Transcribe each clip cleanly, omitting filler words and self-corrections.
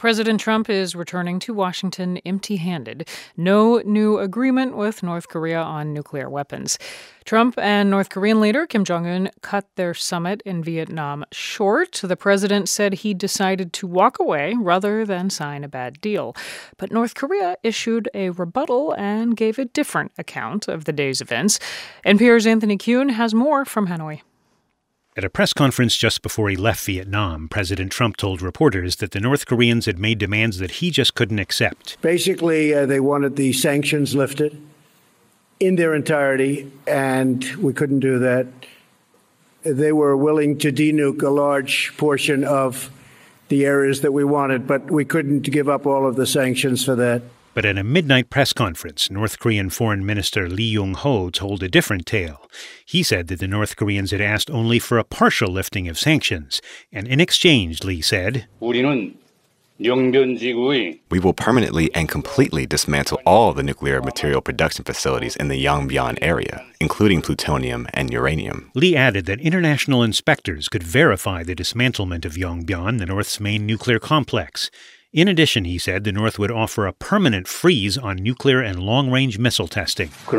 President Trump is returning to Washington empty-handed. No new agreement with North Korea on nuclear weapons. Trump and North Korean leader Kim Jong-un cut their summit in Vietnam short. The president said he decided to walk away rather than sign a bad deal. But North Korea issued a rebuttal and gave a different account of the day's events. NPR's Anthony Kuhn has more from Hanoi. At a press conference just before he left Vietnam, President Trump told reporters that the North Koreans had made demands that he just couldn't accept. Basically, they wanted the sanctions lifted in their entirety, and we couldn't do that. They were willing to denuke a large portion of the areas that we wanted, but we couldn't give up all of the sanctions for that. But at a midnight press conference, North Korean Foreign Minister Lee Yong-ho told a different tale. He said that the North Koreans had asked only for a partial lifting of sanctions, and in exchange, Lee said, We will permanently and completely dismantle all the nuclear material production facilities in the Yongbyon area, including plutonium and uranium. Lee added that international inspectors could verify the dismantlement of Yongbyon, the North's main nuclear complex. In addition, he said, the North would offer a permanent freeze on nuclear and long-range missile testing. But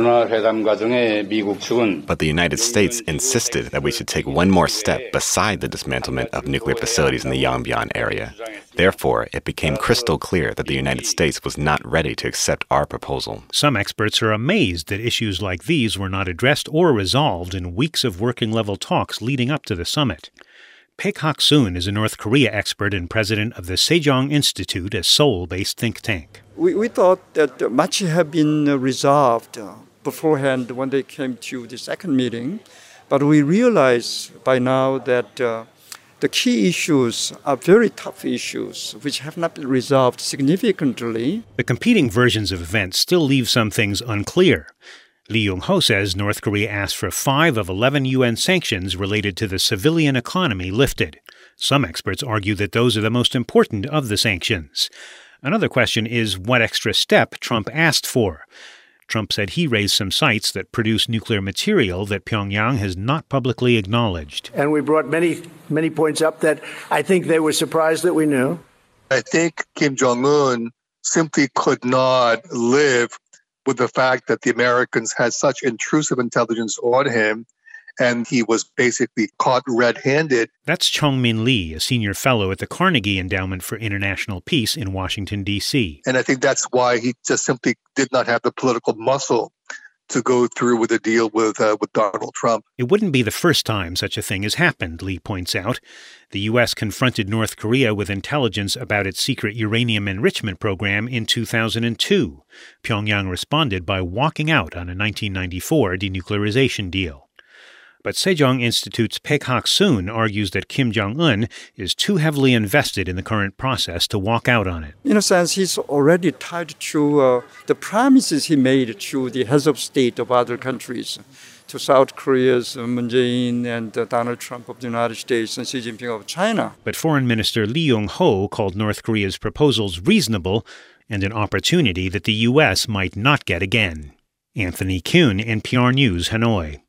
the United States insisted that we should take one more step beside the dismantlement of nuclear facilities in the Yongbyon area. Therefore, it became crystal clear that the United States was not ready to accept our proposal. Some experts are amazed that issues like these were not addressed or resolved in weeks of working-level talks leading up to the summit. Paek Hak-soon is a North Korea expert and president of the Sejong Institute, a Seoul-based think tank. We thought that much had been resolved beforehand when they came to the second meeting, but we realize by now that the key issues are very tough issues which have not been resolved significantly. The competing versions of events still leave some things unclear. Lee Yong-ho says North Korea asked for 5 of 11 UN sanctions related to the civilian economy lifted. Some experts argue that those are the most important of the sanctions. Another question is what extra step Trump asked for. Trump said he raised some sites that produce nuclear material that Pyongyang has not publicly acknowledged. And we brought many points up that I think they were surprised that we knew. I think Kim Jong-un simply could not live with the fact that the Americans had such intrusive intelligence on him, and he was basically caught red-handed. That's Chong-min Lee, a senior fellow at the Carnegie Endowment for International Peace in Washington, D.C. And I think that's why he just simply did not have the political muscle to go through with a deal with Donald Trump. It wouldn't be the first time such a thing has happened, Lee points out. The U.S. confronted North Korea with intelligence about its secret uranium enrichment program in 2002. Pyongyang responded by walking out on a 1994 denuclearization deal. But Sejong Institute's Paek Hak-soon argues that Kim Jong-un is too heavily invested in the current process to walk out on it. In a sense, he's already tied to the promises he made to the heads of state of other countries, to South Korea's Moon Jae-in and Donald Trump of the United States and Xi Jinping of China. But Foreign Minister Lee Yong-ho called North Korea's proposals reasonable and an opportunity that the U.S. might not get again. Anthony Kuhn, NPR News, Hanoi.